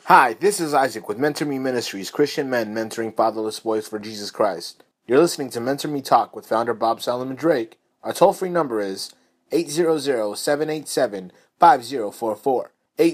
Hi, this is Isaac with Mentor Me Ministries, Christian men mentoring fatherless boys for Jesus Christ. You're listening to Mentor Me Talk with founder Bob Solomon Drake. Our toll-free number is 800-787-5044,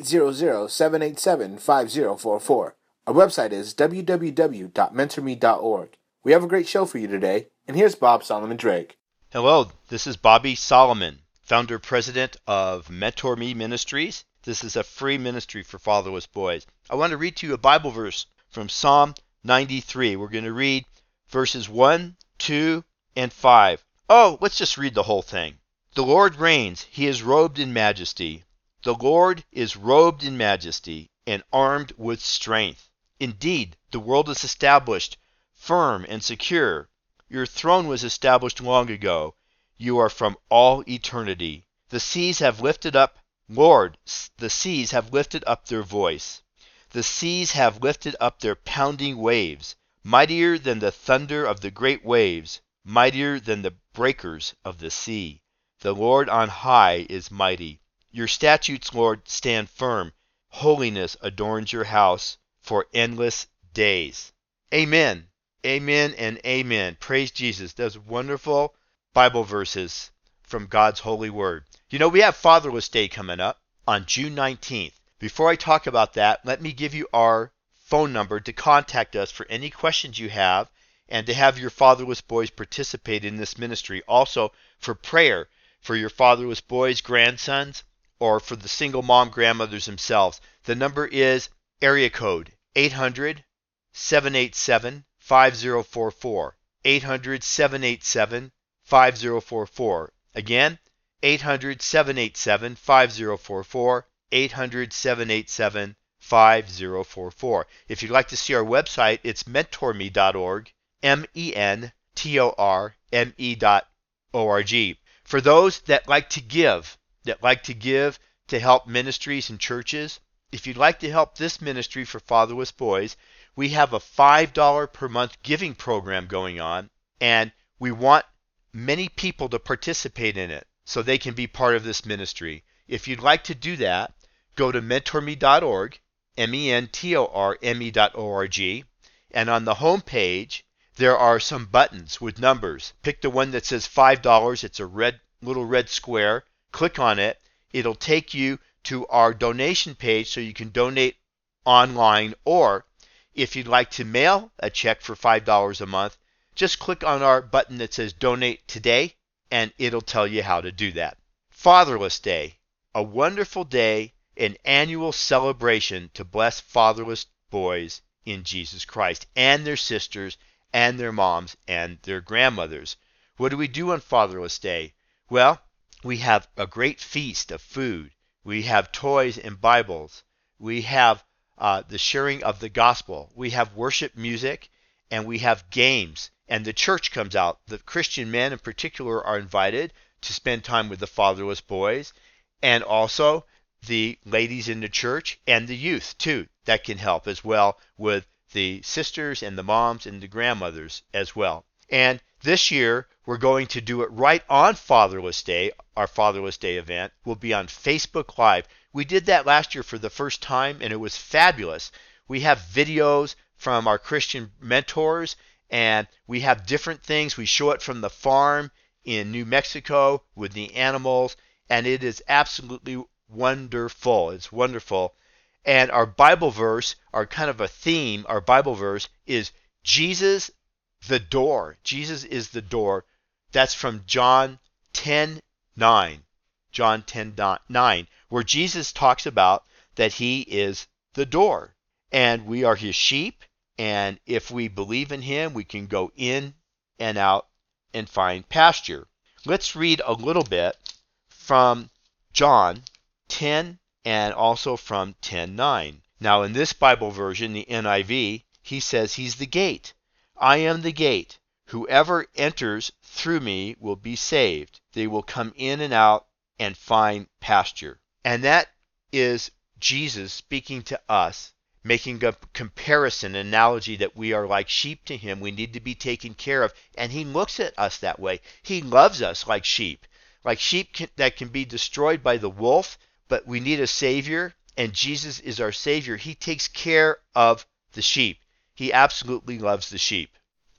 800-787-5044. Our website is www.mentorme.org. We have a great show for you today, and here's Bob Solomon Drake. Hello, this is Bobby Solomon, founder-president of Mentor Me Ministries. This is a free ministry for fatherless boys. I want to read to you a Bible verse from Psalm 93. We're going to read verses 1, 2, and 5. Oh, let's just read the whole thing. The Lord reigns. He is robed in majesty. The Lord is robed in majesty and armed with strength. Indeed, the world is established, firm and secure. Your throne was established long ago. You are from all eternity. The seas have lifted up, Lord, the seas have lifted up their voice. The seas have lifted up their pounding waves, mightier than the thunder of the great waves, mightier than the breakers of the sea. The Lord on high is mighty. Your statutes, Lord, stand firm. Holiness adorns your house for endless days. Amen. Amen and amen. Praise Jesus. Those wonderful Bible verses from God's holy word. You know, we have Fatherless Day coming up on June 19th. Before I talk about that, let me give you our phone number to contact us for any questions you have and to have your fatherless boys participate in this ministry. Also for prayer for your fatherless boys, grandsons, or for the single mom grandmothers themselves. The number is area code 800-787-5044. 800-787-5044. Again, 800-787-5044. 800-787-5044. If you'd like to see our website, it's mentorme.org, mentorme.org. For those that like to give to help ministries and churches, if you'd like to help this ministry for fatherless boys, we have a $5 per month giving program going on, and we want many people to participate in it so they can be part of this ministry. If you'd like to do that, go to mentorme.org, mentorme.org, and on the home page, there are some buttons with numbers. Pick the one that says $5. It's a little red square. Click on it. It'll take you to our donation page so you can donate online, or if you'd like to mail a check for $5 a month, just click on our button that says Donate Today, and it'll tell you how to do that. Fatherless Day, a wonderful day, an annual celebration to bless fatherless boys in Jesus Christ and their sisters and their moms and their grandmothers. What do we do on Fatherless Day? Well, we have a great feast of food. We have toys and Bibles. We have the sharing of the gospel. We have worship music, and we have games. And the church comes out. The Christian men in particular are invited to spend time with the fatherless boys, and also the ladies in the church and the youth too. That can help as well with the sisters and the moms and the grandmothers as well. And this year we're going to do it right on Fatherless Day. Our Fatherless Day event will be on Facebook Live. We did that last year for the first time, and it was fabulous. We have videos from our Christian mentors, and we have different things. We show it from the farm in New Mexico with the animals, and it is absolutely wonderful. It's wonderful. And our Bible verse, our kind of a theme, our Bible verse is Jesus the door. Jesus is the door. That's from John 10:9. John 10:9, where Jesus talks about that he is the door, and we are his sheep, and if we believe in him, we can go in and out and find pasture. Let's read a little bit from John 10 and also from 10:9. Now in this Bible version, the NIV, he says he's the gate. I am the gate. Whoever enters through me will be saved. They will come in and out and find pasture. And that is Jesus speaking to us, making a comparison, an analogy that we are like sheep to him. We need to be taken care of. And he looks at us that way. He loves us like sheep that can be destroyed by the wolf, but we need a Savior. and Jesus is our Savior, He takes care of the sheep. He absolutely loves the sheep.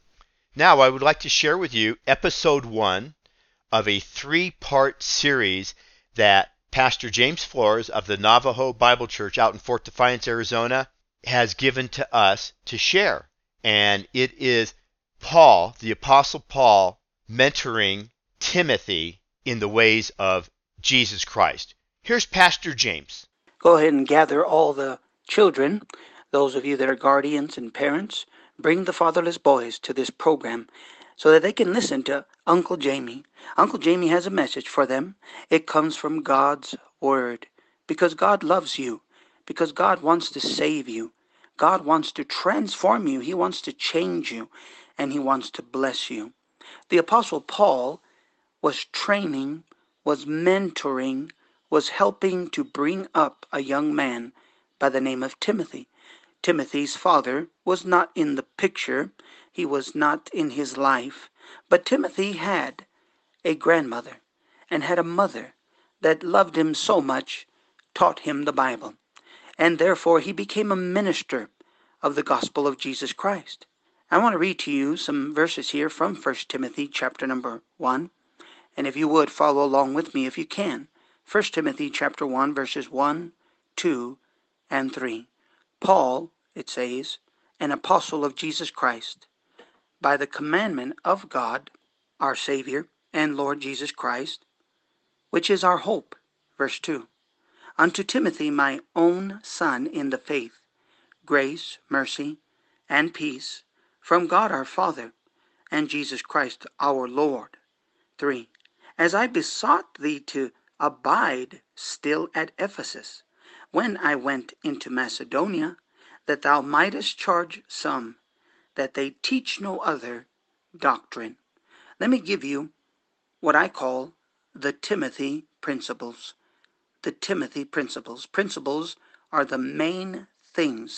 Now, I would like to share with you episode 1 of a 3-part series that Pastor James Flores of the Navajo Bible Church out in Fort Defiance, Arizona, has given to us to share. And it is Paul, the Apostle Paul, mentoring Timothy in the ways of Jesus Christ. Here's Pastor James. Go ahead and gather all the children, those of you that are guardians and parents. Bring the fatherless boys to this program so that they can listen to Uncle Jamie. Uncle Jamie has a message for them. It comes from God's Word. Because God loves you. Because God wants to save you. God wants to transform you. He wants to change you. And He wants to bless you. The Apostle Paul was training, was mentoring, was helping to bring up a young man by the name of Timothy. Timothy's father was not in the picture. He was not in his life. But Timothy had a grandmother and had a mother that loved him so much, taught him the Bible. And therefore he became a minister of the gospel of Jesus Christ. I want to read to you some verses here from 1 Timothy chapter number 1. And if you would, follow along with me if you can. 1 Timothy chapter 1, verses 1, 2, and 3. Paul, it says, an apostle of Jesus Christ, by the commandment of God, our Savior, and Lord Jesus Christ, which is our hope. Verse 2. Unto Timothy, my own son in the faith, grace, mercy, and peace from God our Father and Jesus Christ our Lord. 3. As I besought thee to abide still at Ephesus, when I went into Macedonia, that thou mightest charge some, that they teach no other doctrine. Let me give you what I call the Timothy principles. The Timothy principles. Principles are the main things,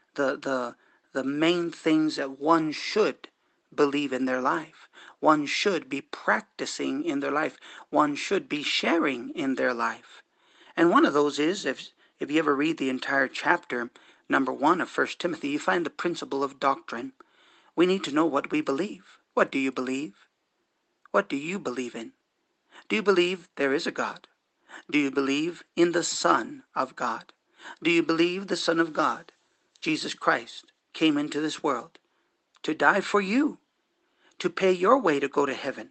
the main things that one should believe in their life. One should be practicing in their life. One should be sharing in their life. And one of those is, if you ever read the entire chapter, number 1 of 1 Timothy, you find the principle of doctrine. We need to know what we believe. What do you believe? What do you believe in? Do you believe there is a God? Do you believe in the Son of God? Do you believe the Son of God, Jesus Christ, came into this world to die for you, to pay your way to go to heaven?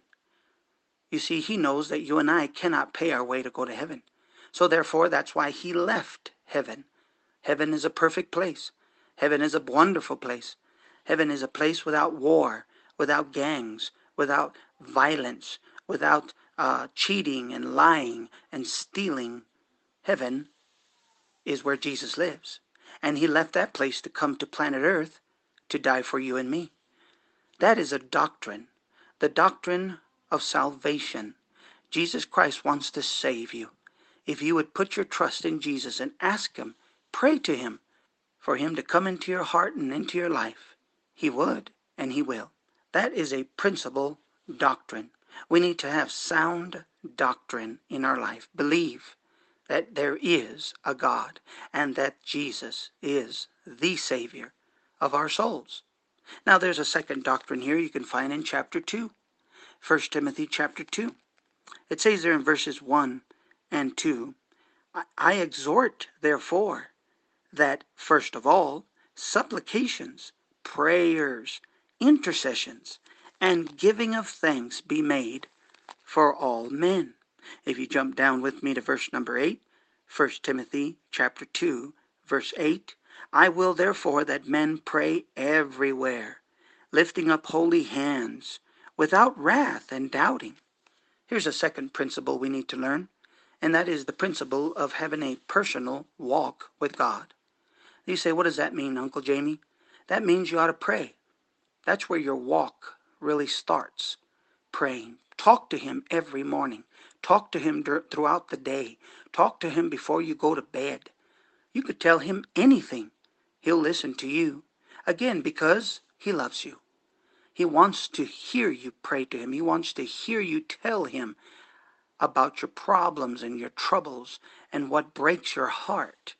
You see, He knows that you and I cannot pay our way to go to heaven. So therefore, that's why He left heaven. Heaven is a perfect place. Heaven is a wonderful place. Heaven is a place without war, without gangs, without violence, without cheating and lying and stealing. Heaven is where Jesus lives. And He left that place to come to planet Earth to die for you and me. That is a doctrine. The doctrine of salvation. Jesus Christ wants to save you. If you would put your trust in Jesus and ask Him, pray to Him for Him to come into your heart and into your life, He would and He will. That is a principle doctrine. We need to have sound doctrine in our life. Believe that there is a God and that Jesus is the Savior of our souls. Now there's a second doctrine here you can find in chapter 2. 1 Timothy chapter 2. It says there in verses 1 and 2, I exhort, therefore, that first of all, supplications, prayers, intercessions, and giving of thanks be made for all men. If you jump down with me to verse number 8, 1 Timothy chapter 2, verse 8, I will therefore that men pray everywhere, lifting up holy hands, without wrath and doubting. Here's a second principle we need to learn, and that is the principle of having a personal walk with God. You say, what does that mean, Uncle Jamie? That means you ought to pray. That's where your walk really starts, praying. Talk to Him every morning. Talk to Him throughout the day. Talk to Him before you go to bed. You could tell Him anything. He'll listen to you. Again, because He loves you. He wants to hear you pray to Him. He wants to hear you tell Him about your problems and your troubles and what breaks your heart.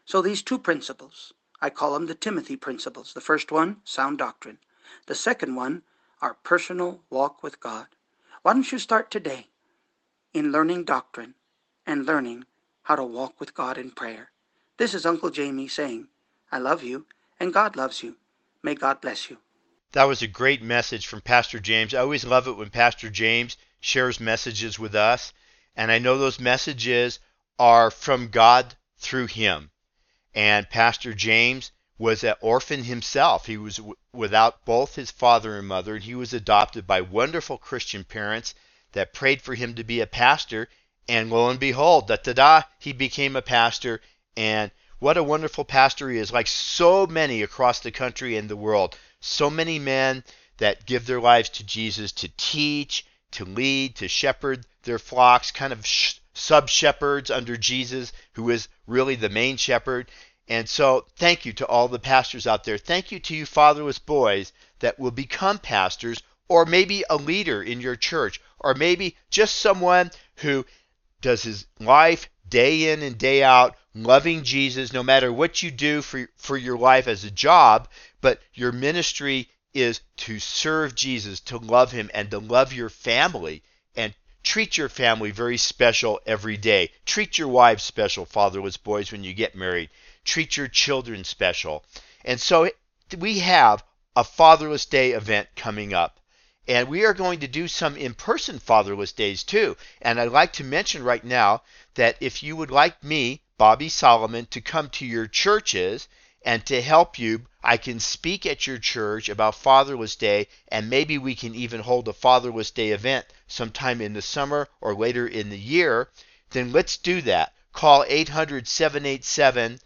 So these two principles, I call them the Timothy principles. The first one, sound doctrine. The second one, our personal walk with God. Why don't you start today in learning doctrine and learning how to walk with God in prayer? This is Uncle Jamie saying, I love you and God loves you. May God bless you. That was a great message from Pastor James. I always love it when Pastor James shares messages with us, and I know those messages are from God through him. And Pastor James was an orphan himself. He was without both his father and mother, and he was adopted by wonderful Christian parents that prayed for him to be a pastor, and lo and behold, he became a pastor, and what a wonderful pastor he is, like so many across the country and the world. So many men that give their lives to Jesus to teach, to lead, to shepherd their flocks, kind of sub-shepherds under Jesus, who is really the main shepherd. And so thank you to all the pastors out there. Thank you to you fatherless boys that will become pastors, or maybe a leader in your church, or maybe just someone who does his life day in and day out, loving Jesus, no matter what you do for your life as a job, but your ministry is to serve Jesus, to love him, and to love your family, and treat your family very special every day. Treat your wives special, fatherless boys, when you get married. Treat your children special. And so we have a Fatherless Day event coming up. And we are going to do some in-person Fatherless Days too. And I'd like to mention right now that if you would like me, Bobby Solomon, to come to your churches and to help you, I can speak at your church about Fatherless Day, and maybe we can even hold a Fatherless Day event sometime in the summer or later in the year, then let's do that. Call 800-787-5044,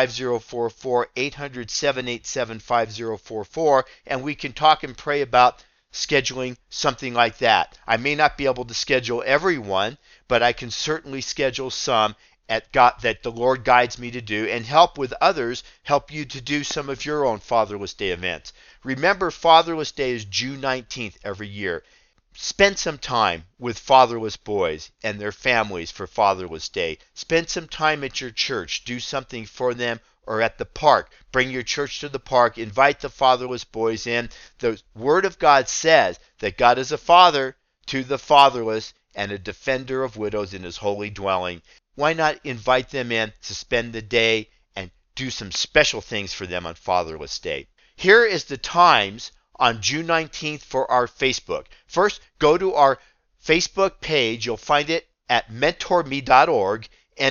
800-787-5044, and we can talk and pray about scheduling something like that. I may not be able to schedule everyone, but I can certainly schedule some that the Lord guides me to do, and help with others, help you to do some of your own Fatherless Day events. Remember, Fatherless Day is June 19th every year. Spend some time with fatherless boys and their families for Fatherless Day. Spend some time at your church. Do something for them, or at the park. Bring your church to the park. Invite the fatherless boys in. The Word of God says that God is a father to the fatherless and a defender of widows in his holy dwelling. Why not invite them in to spend the day and do some special things for them on Fatherless Day? Here is the times on June 19th for our Facebook. First, go to our Facebook page. You'll find it at mentorme.org,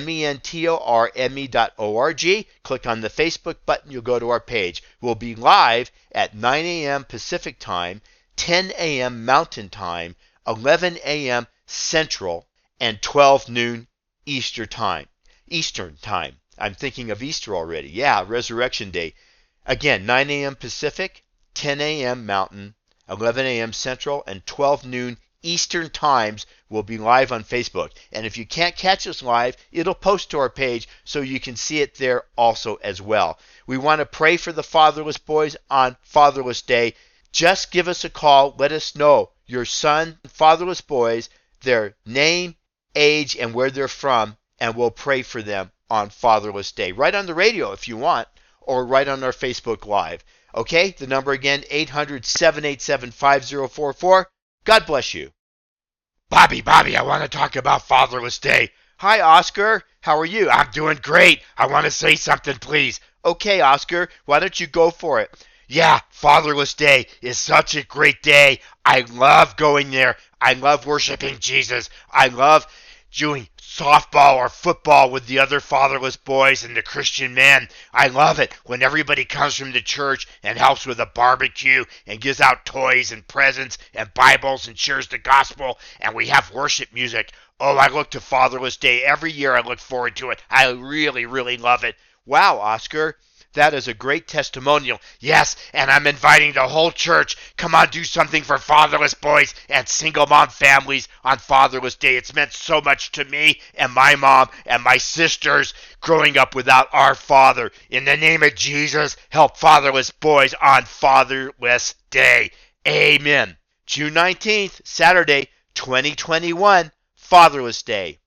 mentorme.org. Click on the Facebook button. You'll go to our page. We'll be live at 9 a.m. Pacific Time, 10 a.m. Mountain Time, 11 a.m. Central, and 12 noon Eastern Time. I'm thinking of Easter already. Yeah, Resurrection Day. Again, 9 a.m. Pacific, 10 a.m. Mountain, 11 a.m. Central, and 12 noon Eastern times will be live on Facebook. And if you can't catch us live, it'll post to our page so you can see it there also as well. We want to pray for the fatherless boys on Fatherless Day. Just give us a call. Let us know your son, fatherless boys, their name, age, and where they're from, and we'll pray for them on Fatherless Day. Right on the radio if you want, or right on our Facebook Live. Okay, the number again, 800-787-5044. God bless you. Bobby, I want to talk about Fatherless Day. Hi, Oscar. How are you? I'm doing great. I want to say something, please. Okay, Oscar, why don't you go for it? Yeah, Fatherless Day is such a great day. I love going there. I love worshiping Jesus. I love doing softball or football with the other fatherless boys and the Christian men. I love it when everybody comes from the church and helps with a barbecue and gives out toys and presents and Bibles and shares the gospel, and we have worship music. Oh, I look to Fatherless Day every year. I look forward to it. I really, really love it. Wow, Oscar. That is a great testimonial. Yes, and I'm inviting the whole church. Come on, do something for fatherless boys and single mom families on Fatherless Day. It's meant so much to me and my mom and my sisters growing up without our father. In the name of Jesus, help fatherless boys on Fatherless Day. Amen. June 19th, Saturday, 2021, Fatherless Day.